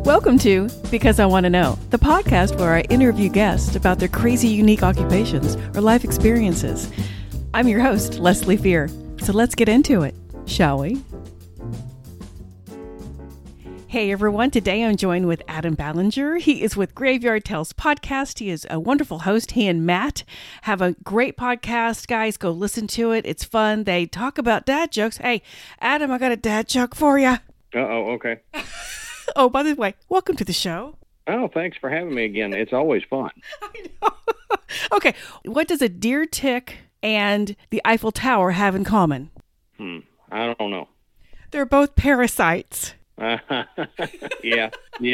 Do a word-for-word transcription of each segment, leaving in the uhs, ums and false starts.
Welcome to Because I Want to Know, the podcast where I interview guests about their crazy, unique occupations or life experiences. I'm your host, Leslie Fear. So let's get into it, shall we? Hey everyone, today I'm joined with Adam Ballinger. He is with Graveyard Tales podcast. He is a wonderful host. He and Matt have a great podcast, guys. Go listen to it. It's fun. They talk about dad jokes. Hey, Adam, I got a dad joke for you. Uh-oh, okay. Oh, by the way, welcome to the show. Oh, thanks for having me again. It's always fun. I know. Okay, what does a deer tick and the Eiffel Tower have in common? Hmm, I don't know. They're both parasites. Uh, yeah, yeah.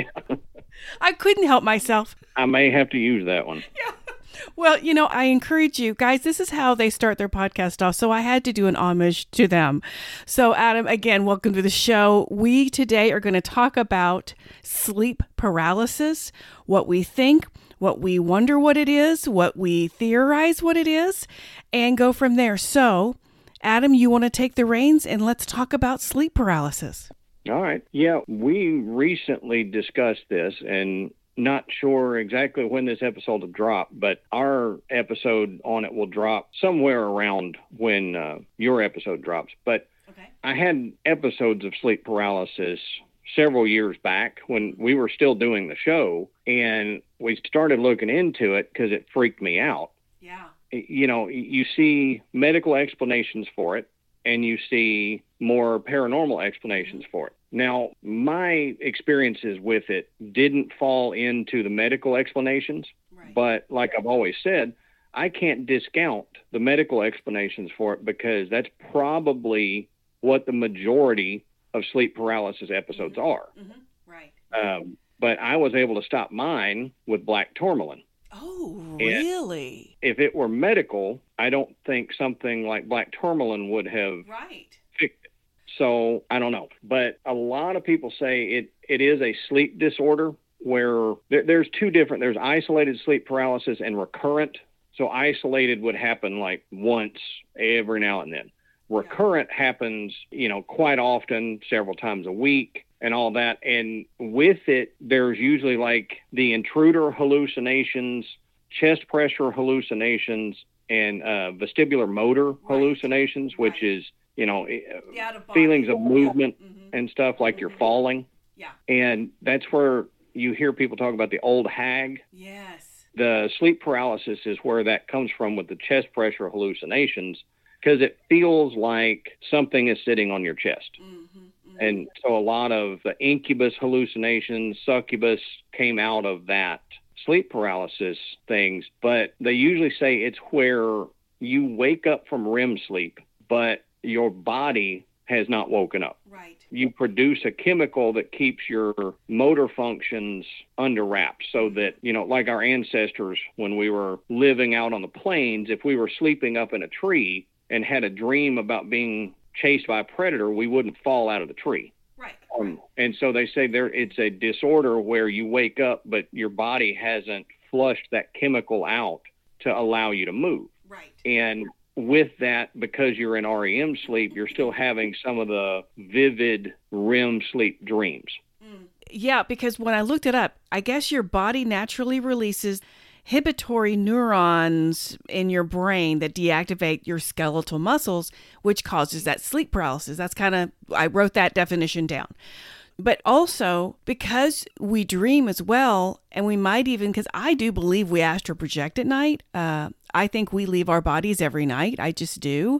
I couldn't help myself. I may have to use that one. Yeah. Well, you know, I encourage you guys, this is how they start their podcast off. So I had to do an homage to them. So Adam, again, welcome to the show. We today are going to talk about sleep paralysis, what we think, what we wonder what it is, what we theorize what it is, and go from there. So Adam, you want to take the reins and let's talk about sleep paralysis. All right. Yeah, we recently discussed this and not sure exactly when this episode will drop, but our episode on it will drop somewhere around when uh, your episode drops. But okay. I had episodes of sleep paralysis several years back when we were still doing the show, and we started looking into it because it freaked me out. Yeah. You know, you see medical explanations for it, and you see more paranormal explanations for it. Now, my experiences with it didn't fall into the medical explanations, right. But like I've always said, I can't discount the medical explanations for it because that's probably what the majority of sleep paralysis episodes mm-hmm. are. Mm-hmm. Right. Um, but I was able to stop mine with black tourmaline. Oh, really? And if it were medical, I don't think something like black tourmaline would have right. fixed it. So I don't know. But a lot of people say it, it is a sleep disorder where there, there's two different, there's isolated sleep paralysis and recurrent. So isolated would happen like once every now and then. Recurrent yeah. happens, you know, quite often, several times a week and all that. And with it, there's usually like the intruder hallucinations, chest pressure hallucinations, and uh, vestibular motor right. hallucinations, right. which is, you know, feelings of movement mm-hmm. and stuff like mm-hmm. you're falling. Yeah. And that's where you hear people talk about the old hag. Yes. The sleep paralysis is where that comes from with the chest pressure hallucinations, because it feels like something is sitting on your chest. Mm-hmm, mm-hmm. And so a lot of the incubus hallucinations, succubus came out of that sleep paralysis things. But they usually say it's where you wake up from R E M sleep, but your body has not woken up. Right. You produce a chemical that keeps your motor functions under wraps so that, you know, like our ancestors, when we were living out on the plains, if we were sleeping up in a tree and had a dream about being chased by a predator, we wouldn't fall out of the tree. Right. Um, and so they say there it's a disorder where you wake up, but your body hasn't flushed that chemical out to allow you to move. Right. And with that, because you're in R E M sleep, you're still having some of the vivid R E M sleep dreams. Mm. Yeah, because when I looked it up, I guess your body naturally releases inhibitory neurons in your brain that deactivate your skeletal muscles, which causes that sleep paralysis. That's kind of, I wrote that definition down. But also, because we dream as well, and we might even, because I do believe we astral project at night. Uh, I think we leave our bodies every night. I just do.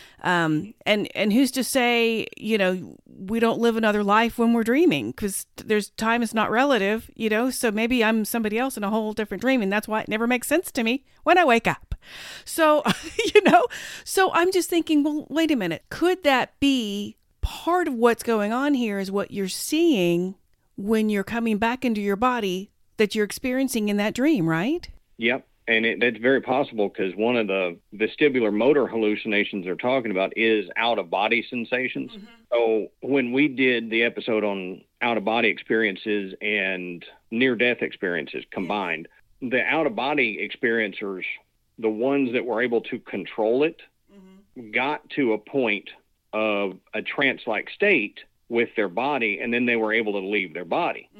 Um, and, and who's to say, you know, we don't live another life when we're dreaming, because there's time is not relative, you know, so maybe I'm somebody else in a whole different dream. And that's why it never makes sense to me when I wake up. So, you know, so I'm just thinking, well, wait a minute. Could that be part of what's going on here is what you're seeing when you're coming back into your body that you're experiencing in that dream, right? Yep. And it, that's very possible because one of the vestibular motor hallucinations they're talking about is out-of-body sensations. Mm-hmm. So when we did the episode on out-of-body experiences and near-death experiences combined, yeah. the out-of-body experiencers, the ones that were able to control it, mm-hmm. got to a point of a trance-like state with their body, and then they were able to leave their body. Mm-hmm.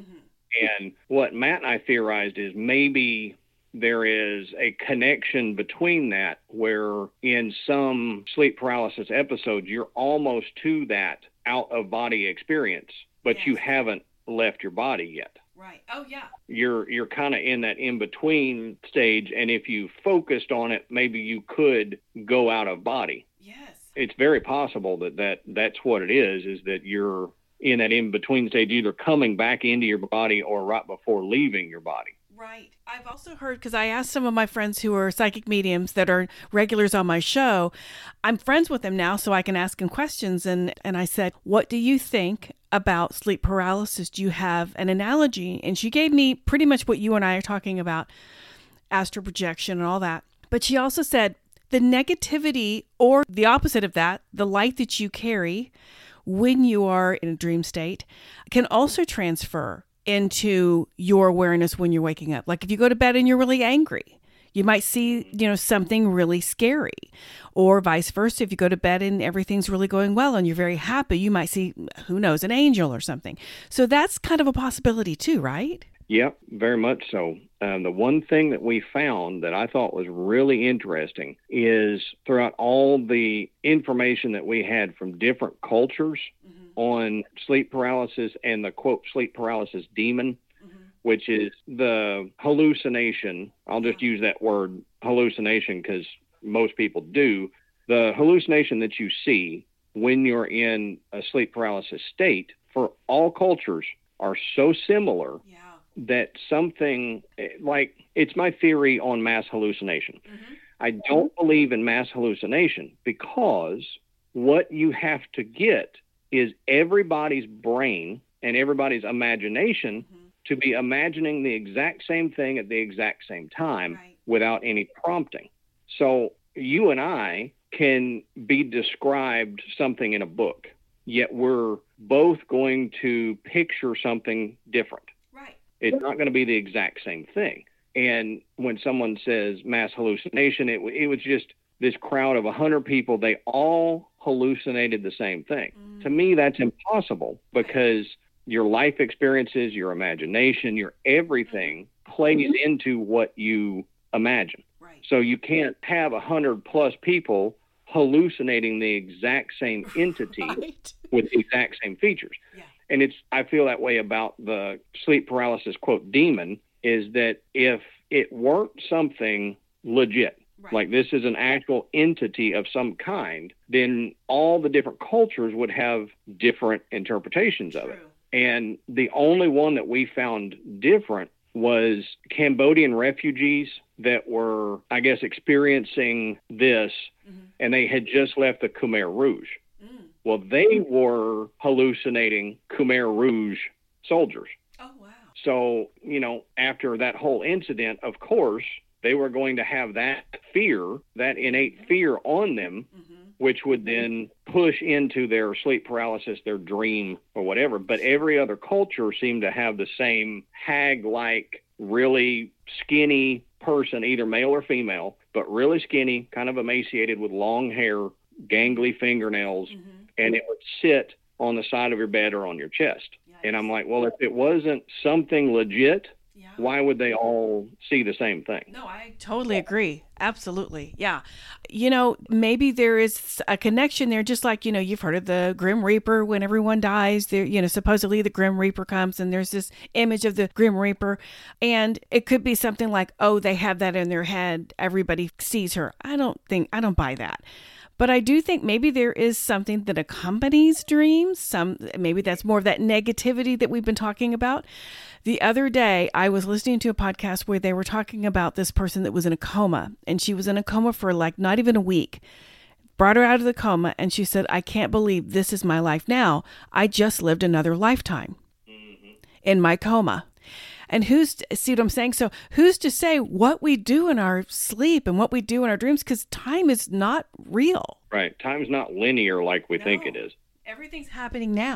And what Matt and I theorized is maybe there is a connection between that, where in some sleep paralysis episodes, you're almost to that out-of-body experience, but yes. you haven't left your body yet. Right. Oh, yeah. You're you're kind of in that in-between stage, and if you focused on it, maybe you could go out of body. Yes. It's very possible that, that that's what it is, is that you're in that in-between stage, either coming back into your body or right before leaving your body. Right. I've also heard, because I asked some of my friends who are psychic mediums that are regulars on my show, I'm friends with them now, so I can ask them questions. And, and I said, what do you think about sleep paralysis? Do you have an analogy? And she gave me pretty much what you and I are talking about, astral projection and all that. But she also said the negativity, or the opposite of that, the light that you carry when you are in a dream state, can also transfer into your awareness when you're waking up. Like if you go to bed and you're really angry, you might see, you know, something really scary, or vice versa. If you go to bed and everything's really going well and you're very happy, you might see, who knows, an angel or something. So that's kind of a possibility too, right? Yep, very much so. Um, the one thing that we found that I thought was really interesting is throughout all the information that we had from different cultures mm-hmm. on sleep paralysis and the, quote, sleep paralysis demon, mm-hmm. which is the hallucination. I'll just use that word hallucination because most people do. The hallucination that you see when you're in a sleep paralysis state for all cultures are so similar. Yeah. That something like, it's my theory on mass hallucination. Mm-hmm. I don't believe in mass hallucination because what you have to get is everybody's brain and everybody's imagination mm-hmm. to be imagining the exact same thing at the exact same time right. without any prompting. So you and I can be described something in a book, yet we're both going to picture something different. It's not going to be the exact same thing. And when someone says mass hallucination, it, it was just this crowd of one hundred people. They all hallucinated the same thing. Mm. To me, that's impossible because your life experiences, your imagination, your everything plays into what you imagine. Right. So you can't have one hundred plus people hallucinating the exact same entity right. with the exact same features. Yeah. And it's, I feel that way about the sleep paralysis, quote, demon, is that if it weren't something legit, right. like this is an actual entity of some kind, then all the different cultures would have different interpretations True. Of it. And the only one that we found different was Cambodian refugees that were, I guess, experiencing this, mm-hmm. and they had just left the Khmer Rouge. Well, they were hallucinating Khmer Rouge soldiers. Oh, wow. So, you know, after that whole incident, of course, they were going to have that fear, that innate mm-hmm. fear on them, mm-hmm. which would then push into their sleep paralysis, their dream, or whatever. But every other culture seemed to have the same hag-like, really skinny person, either male or female, but really skinny, kind of emaciated with long hair, gangly fingernails, mm-hmm. and it would sit on the side of your bed or on your chest. Yes. And I'm like, well, if it wasn't something legit, yeah. why would they all see the same thing? No, I totally agree. Absolutely. Yeah. You know, maybe there is a connection there, just like, you know, you've heard of the Grim Reaper. When everyone dies, there, you know, supposedly the Grim Reaper comes and there's this image of the Grim Reaper. And it could be something like, oh, they have that in their head. Everybody sees her. I don't think, I don't buy that. But I do think maybe there is something that accompanies dreams. Some maybe that's more of that negativity that we've been talking about. The other day, I was listening to a podcast where they were talking about this person that was in a coma, and she was in a coma for like not even a week. Brought her out of the coma, and she said, "I can't believe this is my life now. I just lived another lifetime mm-hmm. in my coma." And who's to, see what I'm saying? So who's to say what we do in our sleep and what we do in our dreams? Because time is not real. Right. Time's not linear like we no. think it is. Everything's happening now.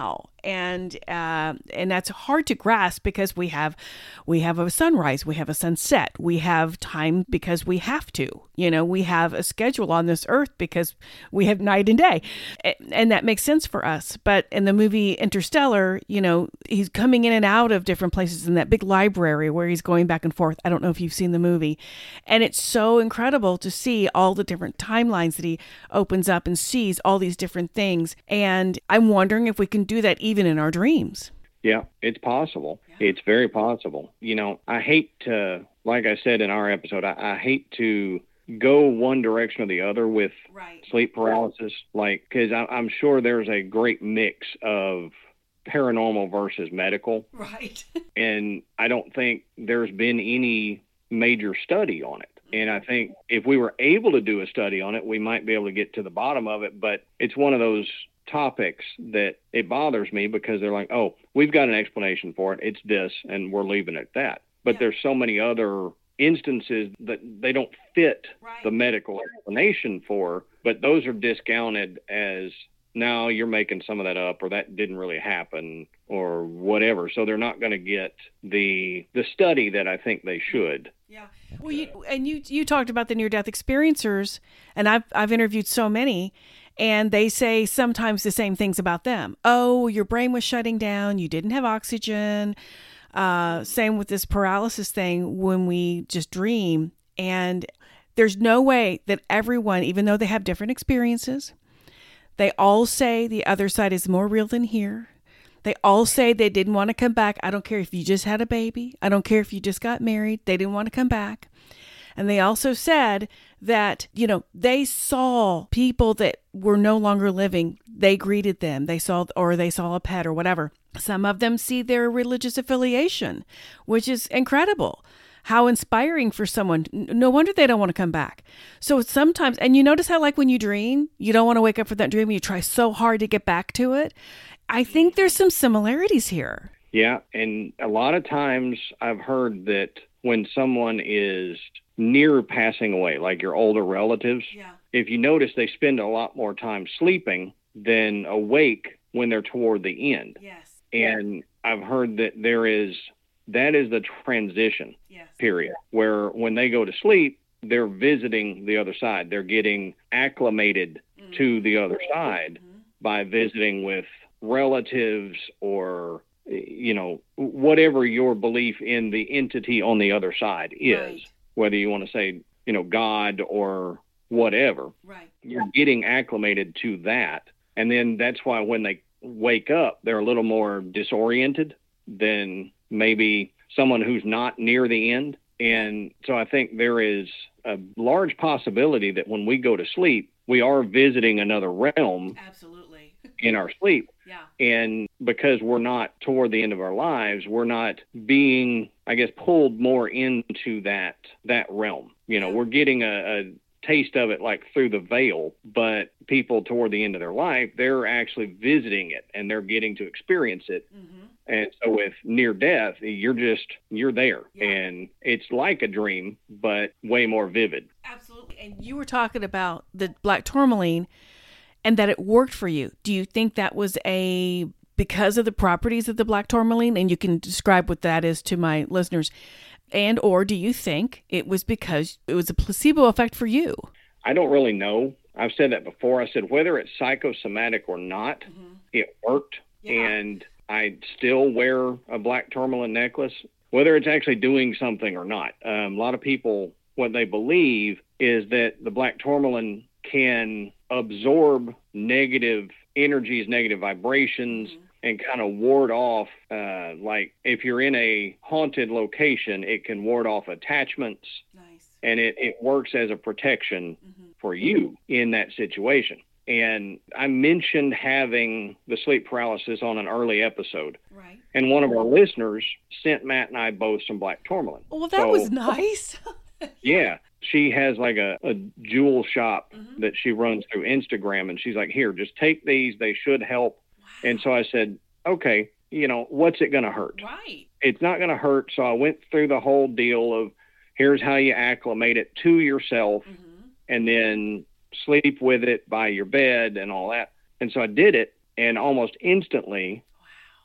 and uh, and that's hard to grasp because we have we have a sunrise, we have a sunset, we have time because we have to. You know, we have a schedule on this earth because we have night and day, and that makes sense for us. But in the movie Interstellar, you know, he's coming in and out of different places in that big library where he's going back and forth. I don't know if you've seen the movie, and it's so incredible to see all the different timelines that he opens up and sees all these different things. And I'm wondering if we can do that even in our dreams. Yeah, it's possible. Yeah. It's very possible. You know, I hate to, like I said in our episode, I, I hate to go one direction or the other with right. sleep paralysis, like, because I'm sure there's a great mix of paranormal versus medical. Right. And I don't think there's been any major study on it. And I think if we were able to do a study on it, we might be able to get to the bottom of it. But it's one of those topics that it bothers me because they're like, oh, we've got an explanation for it. It's this, and we're leaving it at that. But yeah. there's so many other instances that they don't fit right. the medical explanation for, but those are discounted as, no, you're making some of that up, or that didn't really happen, or whatever. So they're not going to get the the study that I think they should. Yeah. Well, you and you you talked about the near-death experiencers, and I've I've interviewed so many, and they say sometimes the same things about them. Oh, your brain was shutting down. You didn't have oxygen. Uh, same with this paralysis thing when we just dream. And there's no way that everyone, even though they have different experiences, they all say the other side is more real than here. They all say they didn't want to come back. I don't care if you just had a baby. I don't care if you just got married. They didn't want to come back. And they also said that, you know, they saw people that were no longer living. They greeted them. They saw, or they saw a pet or whatever. Some of them see their religious affiliation, which is incredible. How inspiring for someone. No wonder they don't want to come back. So sometimes, and you notice how like when you dream, you don't want to wake up from that dream and you try so hard to get back to it. I think there's some similarities here. Yeah. And a lot of times I've heard that when someone is near passing away, like your older relatives, yeah. if you notice, they spend a lot more time sleeping than awake when they're toward the end. Yes. And I've heard that there is, that is the transition yes. period, where when they go to sleep, they're visiting the other side. They're getting acclimated mm-hmm. to the other side mm-hmm. by visiting with relatives or, you know, whatever your belief in the entity on the other side is, right. whether you want to say, you know, God or whatever. Right. You're getting acclimated to that. And then that's why when they wake up, they're a little more disoriented than maybe someone who's not near the end. And so I think there is a large possibility that when we go to sleep, we are visiting another realm. Absolutely. in our sleep. Yeah. And because we're not toward the end of our lives, we're not being, I guess, pulled more into that that realm. You know, we're getting a, a taste of it like through the veil, but people toward the end of their life, they're actually visiting it and they're getting to experience it. Mm-hmm. And so with near death, you're just, you're there yeah. and it's like a dream, but way more vivid. Absolutely. And you were talking about the black tourmaline and that it worked for you. Do you think that was a, because of the properties of the black tourmaline? And you can describe what that is to my listeners. And, or do you think it was because it was a placebo effect for you? I don't really know. I've said that before. I said, whether it's psychosomatic or not, mm-hmm. it worked. Yeah. And I still wear a black tourmaline necklace, whether it's actually doing something or not. Um, a lot of people, what they believe is that the black tourmaline can absorb negative energies, negative vibrations, mm-hmm. and kind of ward off, uh, like if you're in a haunted location, it can ward off attachments. Nice. And it, it works as a protection mm-hmm. for you in that situation. And I mentioned having the sleep paralysis on an early episode. Right. And one of our listeners sent Matt and I both some black tourmaline. Well, that so, was nice. yeah. She has like a, a jewel shop mm-hmm. that she runs through Instagram. And she's like, here, just take these. They should help. Wow. And so I said, okay, you know, what's it going to hurt? Right. It's not going to hurt. So I went through the whole deal of here's how you acclimate it to yourself mm-hmm. and then sleep with it by your bed and all that. And so I did it. And almost instantly,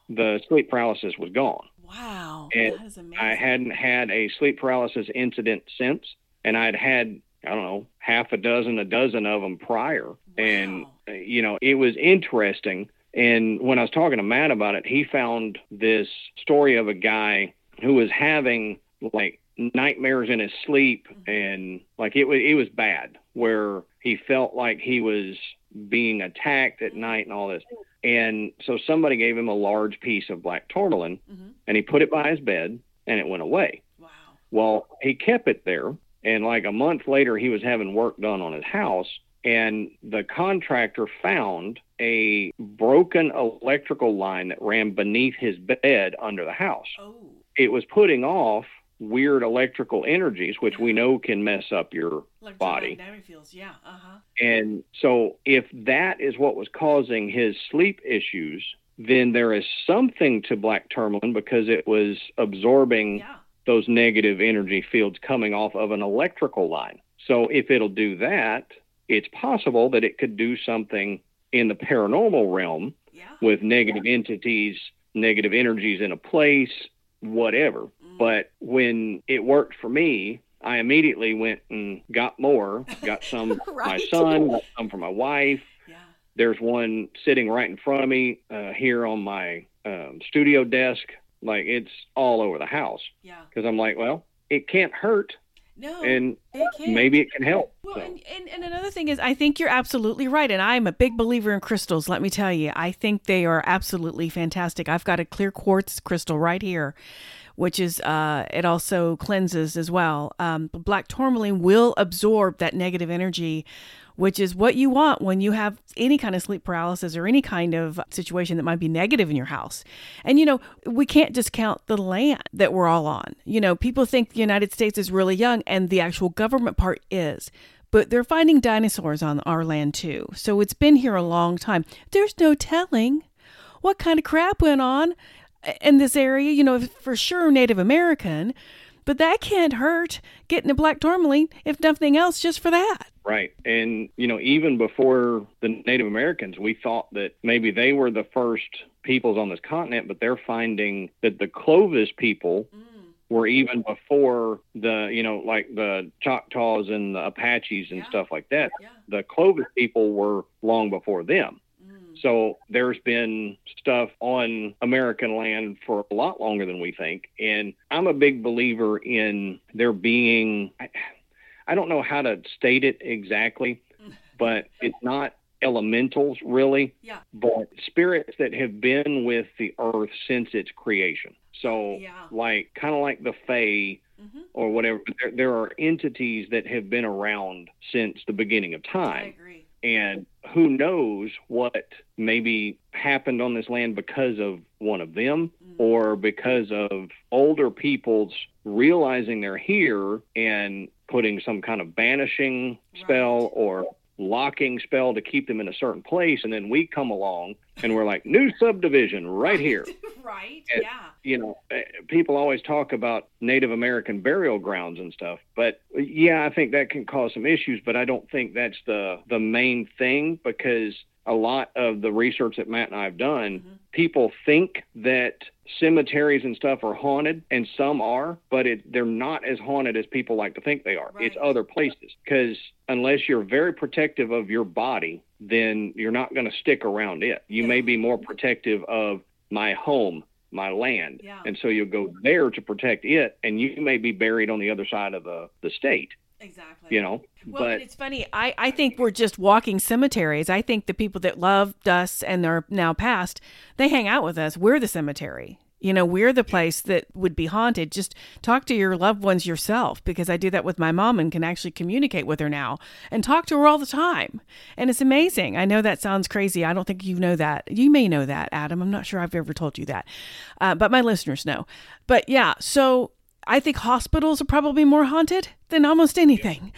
the sleep paralysis was gone. Wow, And that is amazing. I hadn't had a sleep paralysis incident since, and I'd had, I don't know, half a dozen, a dozen of them prior. Wow. And, uh, you know, it was interesting. And when I was talking to Matt about it, he found this story of a guy who was having like nightmares in his sleep, mm-hmm. and like it was, it was bad, where he felt like he was being attacked at night and all this. And so somebody gave him a large piece of black tourmaline, mm-hmm. and he put it by his bed, and it went away. Wow. Well, he kept it there, and like a month later, he was having work done on his house, and the contractor found a broken electrical line that ran beneath his bed under the house. Oh. It was putting off weird electrical energies, which we know can mess up your body. Fields. Yeah. Uh-huh. And so if that is what was causing his sleep issues, then there is something to black tourmaline, because it was absorbing yeah. those negative energy fields coming off of an electrical line. So if it'll do that, it's possible that it could do something in the paranormal realm yeah. with negative yeah. entities, negative energies in a place, whatever. Mm. But when it worked for me, I immediately went and got more, got some for right. my son, got some for my wife. Yeah. There's one sitting right in front of me uh, here on my um, studio desk. Like, it's all over the house. Yeah. Because I'm like, well, it can't hurt. No, and it can't. Maybe it can help. Well, so. and, and, and another thing is, I think you're absolutely right. And I'm a big believer in crystals, let me tell you. I think they are absolutely fantastic. I've got a clear quartz crystal right here, which is, uh, it also cleanses as well. Um, but black tourmaline will absorb that negative energy, which is what you want when you have any kind of sleep paralysis or any kind of situation that might be negative in your house. And, you know, we can't discount the land that we're all on. You know, people think the United States is really young, and the actual government part is. But they're finding dinosaurs on our land, too. So it's been here a long time. There's no telling what kind of crap went on in this area, you know, for sure Native American. But that can't hurt getting a black tourmaline, if nothing else, just for that. Right. And, you know, even before the Native Americans, we thought that maybe they were the first peoples on this continent, but they're finding that the Clovis people mm. were even before the, you know, like the Choctaws and the Apaches and yeah. stuff like that. Yeah. The Clovis people were long before them. So there's been stuff on American land for a lot longer than we think. And I'm a big believer in there being, I, I don't know how to state it exactly, but it's not elementals really, yeah. but spirits that have been with the earth since its creation. So yeah. like, kind of like the Fae mm-hmm. or whatever, but there, there are entities that have been around since the beginning of time. I agree. And who knows what maybe happened on this land because of one of them mm. or because of older people's realizing they're here and putting some kind of banishing spell right. or locking spell to keep them in a certain place. And then we come along and we're like, new subdivision right here. Right. And, yeah. You know, people always talk about Native American burial grounds and stuff, but yeah, I think that can cause some issues, but I don't think that's the, the main thing, because a lot of the research that Matt and I have done, mm-hmm. people think that cemeteries and stuff are haunted, and some are, but it, they're not as haunted as people like to think they are. Right. It's other places, because unless you're very protective of your body, then you're not going to stick around it. You yeah. may be more protective of my home, my land, yeah. and so you'll go there to protect it, and you may be buried on the other side of the, the state. Exactly. You know, well, but and it's funny. I, I think we're just walking cemeteries. I think the people that loved us and are now passed, they hang out with us. We're the cemetery. You know, we're the place that would be haunted. Just talk to your loved ones yourself, because I do that with my mom and can actually communicate with her now and talk to her all the time. And it's amazing. I know that sounds crazy. I don't think you know that. You may know that, Adam. I'm not sure I've ever told you that, uh, but my listeners know. But yeah, so I think hospitals are probably more haunted than almost anything.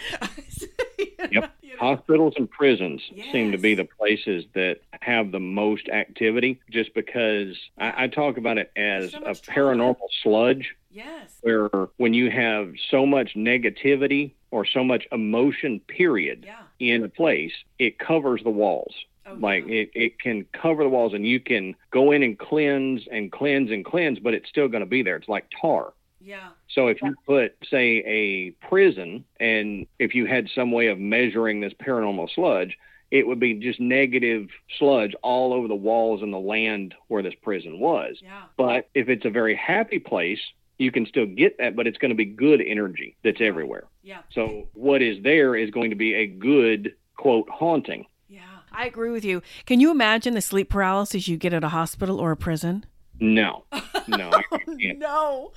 you know, yep. You know? Hospitals and prisons yes. seem to be the places that have the most activity, just because I, I talk about it as so a paranormal trauma. sludge. Yes. Where when you have so much negativity or so much emotion, period, yeah. in a place, it covers the walls. Oh, Like yeah. it, it can cover the walls and you can go in and cleanse and cleanse and cleanse, but it's still going to be there. It's like tar. Yeah. So if you put, say, a prison, and if you had some way of measuring this paranormal sludge, it would be just negative sludge all over the walls and the land where this prison was. Yeah. But if it's a very happy place, you can still get that, but it's going to be good energy that's everywhere. Yeah. So what is there is going to be a good, quote, haunting. Yeah. I agree with you. Can you imagine the sleep paralysis you get at a hospital or a prison? No, no, I can't. No.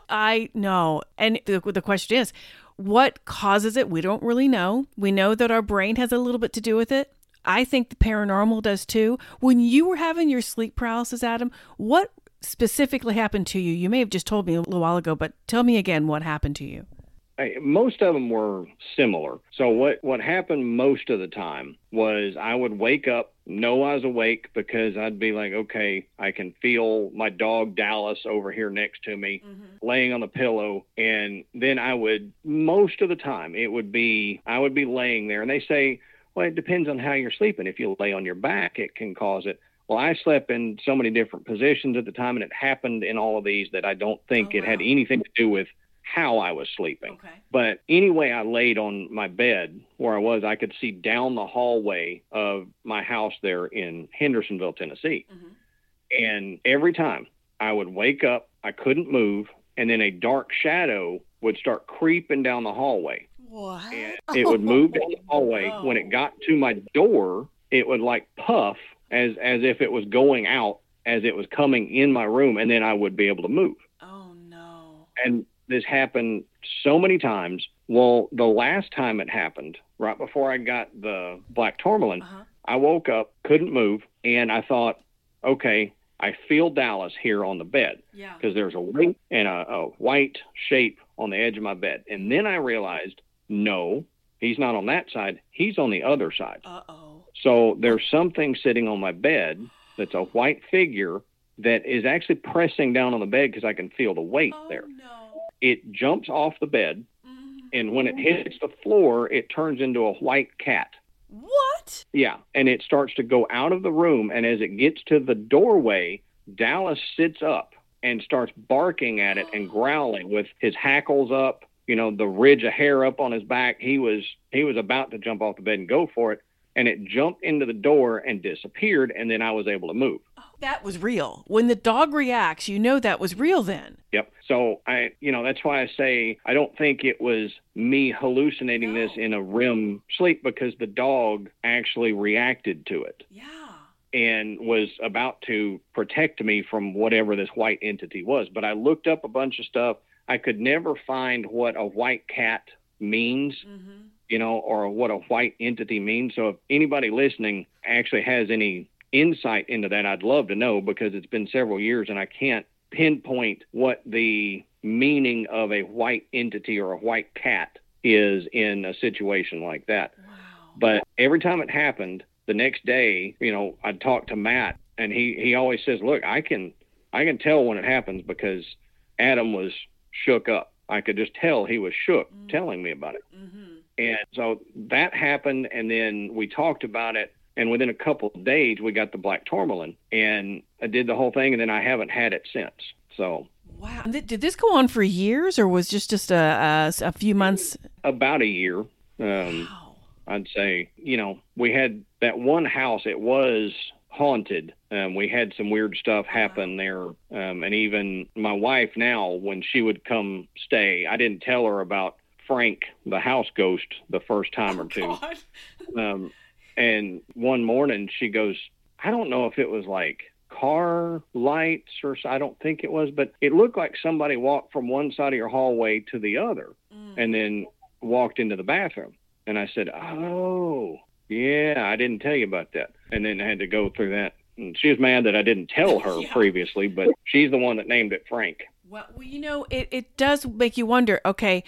I know. And the, the question is, what causes it? We don't really know. We know that our brain has a little bit to do with it. I think the paranormal does too. When you were having your sleep paralysis, Adam, what specifically happened to you? You may have just told me a little while ago, but tell me again what happened to you. I- Most of them were similar. So what, what happened most of the time was I would wake up, know I was awake because I'd be like, okay, I can feel my dog Dallas over here next to me, mm-hmm. laying on the pillow. And then I would, most of the time, it would be, I would be laying there. And they say, well, it depends on how you're sleeping. If you lay on your back, it can cause it. Well, I slept in so many different positions at the time, and it happened in all of these that I don't think Oh, it wow. had anything to do with how I was sleeping. Okay. But anyway, I laid on my bed where I was, I could see down the hallway of my house there in Hendersonville, Tennessee. Mm-hmm. And every time I would wake up, I couldn't move, and then a dark shadow would start creeping down the hallway. What? And it would move down the hallway. No. When it got to my door, it would like puff as as if it was going out as it was coming in my room, and then I would be able to move. Oh, no. And this happened so many times. Well, the last time it happened, right before I got the black tourmaline, Uh-huh. I woke up, couldn't move, and I thought, okay, I feel Dallas here on the bed Yeah. because there's a white and a, a white shape on the edge of my bed. And then I realized, no, he's not on that side. He's on the other side. Uh-oh. So there's something sitting on my bed that's a white figure that is actually pressing down on the bed because I can feel the weight Oh, there. no. It jumps off the bed, Mm. and when it hits the floor, it turns into a white cat. What? Yeah, and it starts to go out of the room, and as it gets to the doorway, Dallas sits up and starts barking at it and growling with his hackles up, you know, the ridge of hair up on his back. He was he was about to jump off the bed and go for it, and it jumped into the door and disappeared, and then I was able to move. Oh, that was real. When the dog reacts, you know that was real then. Yep. So I, you know, that's why I say I don't think it was me hallucinating No. this in a R E M sleep, because the dog actually reacted to it Yeah. and was about to protect me from whatever this white entity was. But I looked up a bunch of stuff. I could never find what a white cat means, Mm-hmm. you know, or what a white entity means. So if anybody listening actually has any insight into that, I'd love to know, because it's been several years and I can't pinpoint what the meaning of a white entity or a white cat is in a situation like that. Wow. But every time it happened, the next day, you know, I'd talk to Matt, and he, he always says, look, I can, I can tell when it happens because Adam was shook up. I could just tell he was shook mm-hmm. telling me about it. Mm-hmm. And so that happened. And then we talked about it. And within a couple of days, we got the black tourmaline, and I did the whole thing, and then I haven't had it since. So, wow. Did did this go on for years, or was just just a a, a few months? About a year. Um, Wow. I'd say, you know, we had that one house. It was haunted. Um, we had some weird stuff happen there. Um, and even my wife now, when she would come stay, I didn't tell her about Frank, the house ghost, the first time or two. Um, And one morning she goes, I don't know if it was like car lights or I don't think it was, but it looked like somebody walked from one side of your hallway to the other mm. and then walked into the bathroom. And I said, oh, yeah, I didn't tell you about that. And then I had to go through that. And she was mad that I didn't tell her yeah. previously, but she's the one that named it Frank. Well, well you know, it, it does make you wonder, okay,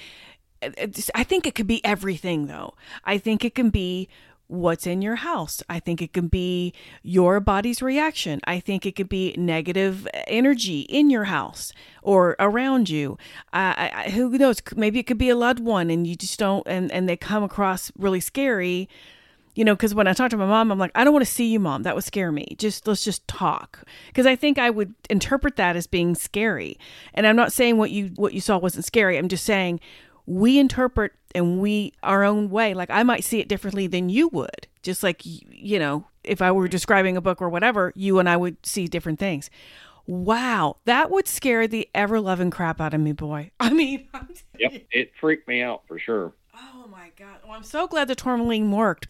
I think it could be everything, though. I think it can be what's in your house. I think it can be your body's reaction. I think it could be negative energy in your house or around you. Uh, I, who knows? Maybe it could be a loved one and you just don't, and, and they come across really scary. You know, because when I talk to my mom, I'm like, I don't want to see you, Mom. That would scare me. Just let's just talk. Because I think I would interpret that as being scary. And I'm not saying what you what you saw wasn't scary. I'm just saying we interpret and we our own way. Like I might see it differently than you would. Just like, you know, if I were describing a book or whatever, you and I would see different things. Wow, that would scare the ever-loving crap out of me, boy. I mean, yep, it freaked me out for sure. Oh my God. Well, I'm so glad the tourmaline worked.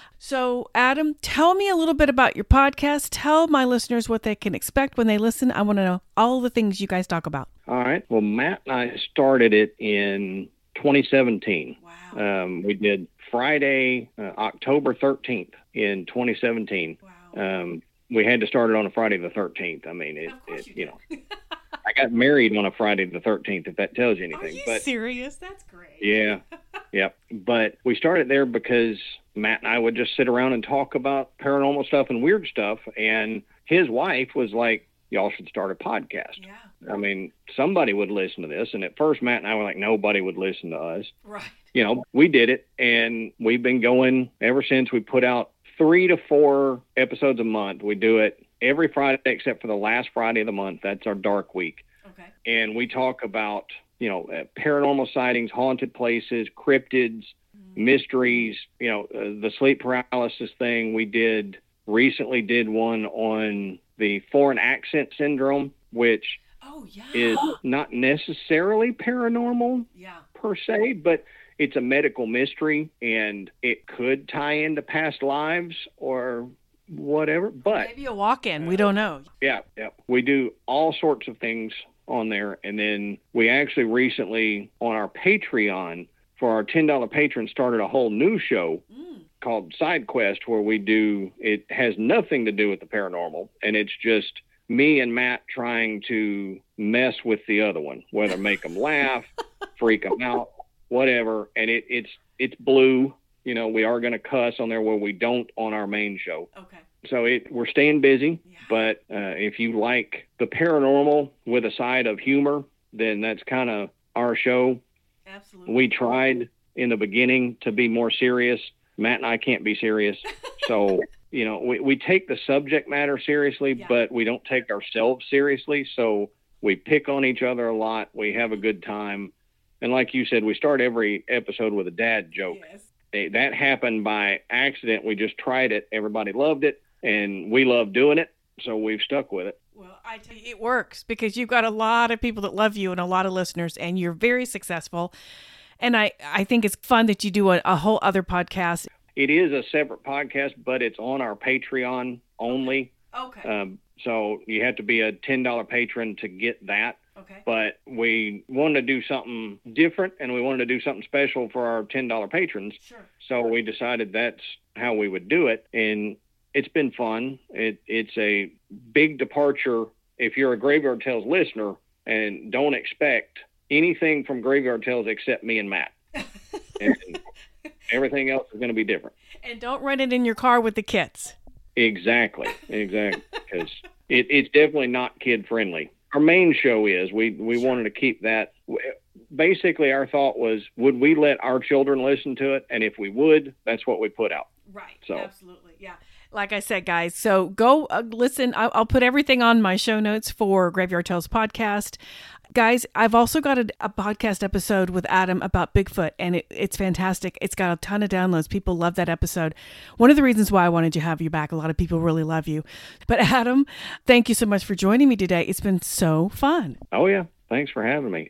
So, Adam, tell me a little bit about your podcast. Tell my listeners what they can expect when they listen. I want to know all the things you guys talk about. All right. Well, Matt and I started it in twenty seventeen. Wow. Um, we did Friday, uh, October thirteenth in twenty seventeen. Wow. Um, we had to start it on a Friday the thirteenth. I mean, it, it you, you know, I got married on a Friday the thirteenth, if that tells you anything. Are you but, serious? That's great. Yeah. Yep. But we started there because Matt and I would just sit around and talk about paranormal stuff and weird stuff. And his wife was like, y'all should start a podcast. Yeah. I mean, somebody would listen to this. And at first, Matt and I were like, nobody would listen to us. Right. You know, we did it. And we've been going ever since. We put out three to four episodes a month. We do it every Friday except for the last Friday of the month. That's our dark week. Okay. And we talk about, you know, uh, paranormal sightings, haunted places, cryptids, mm-hmm. mysteries, you know, uh, the sleep paralysis thing. We did recently did one on the foreign accent syndrome, which oh, yeah. is not necessarily paranormal yeah. per se, but it's a medical mystery and it could tie into past lives or whatever. But maybe a walk-in. Uh, we don't know. Yeah. Yeah. We do all sorts of things on there. And then we actually recently on our Patreon for our ten dollars patrons started a whole new show mm. called Side Quest, where we do, it has nothing to do with the paranormal. And it's just me and Matt trying to mess with the other one, whether make them laugh, freak them out, whatever. And it, it's, it's blue. You know, we are going to cuss on there where we don't on our main show. Okay. So it, we're staying busy, yeah. but uh, if you like the paranormal with a side of humor, then that's kind of our show. Absolutely. We tried in the beginning to be more serious. Matt and I can't be serious. So, you know, we, we take the subject matter seriously, yeah. but we don't take ourselves seriously. So we pick on each other a lot. We have a good time. And like you said, we start every episode with a dad joke. Yes. That happened by accident. We just tried it. Everybody loved it. And we love doing it, so we've stuck with it. Well, I tell you, it works because you've got a lot of people that love you and a lot of listeners, and you're very successful. And I, I think it's fun that you do a, a whole other podcast. It is a separate podcast, but it's on our Patreon only. Okay. Um, so you have to be a ten dollars patron to get that. Okay. But we wanted to do something different, and we wanted to do something special for our ten dollars patrons. Sure. So we decided that's how we would do it. And it's been fun. It, it's a big departure if you're a Graveyard Tales listener and don't expect anything from Graveyard Tales except me and Matt. And everything else is going to be different. And don't run it in your car with the kids. Exactly. Exactly. Because it, it's definitely not kid friendly. Our main show is we, we sure. wanted to keep that. Basically, our thought was, would we let our children listen to it? And if we would, that's what we put out. Right. So. Absolutely. Yeah. Like I said, guys, so go uh, listen. I'll, I'll put everything on my show notes for Graveyard Tales podcast. Guys, I've also got a, a podcast episode with Adam about Bigfoot, and it, it's fantastic. It's got a ton of downloads. People love that episode. One of the reasons why I wanted to have you back, a lot of people really love you. But Adam, thank you so much for joining me today. It's been so fun. Oh, yeah. Thanks for having me.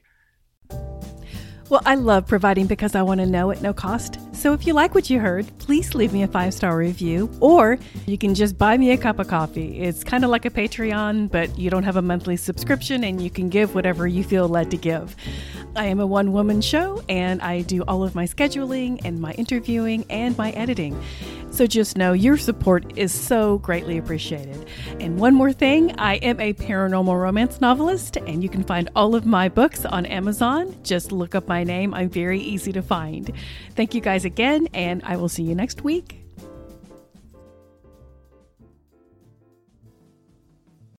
Well, I love providing because I want to know at no cost. So if you like what you heard, please leave me a five-star review, or you can just buy me a cup of coffee. It's kind of like a Patreon, but you don't have a monthly subscription and you can give whatever you feel led to give. I am a one-woman show and I do all of my scheduling and my interviewing and my editing. So just know your support is so greatly appreciated. And one more thing, I am a paranormal romance novelist, and you can find all of my books on Amazon. Just look up my name. I'm very easy to find. Thank you guys again, and I will see you next week.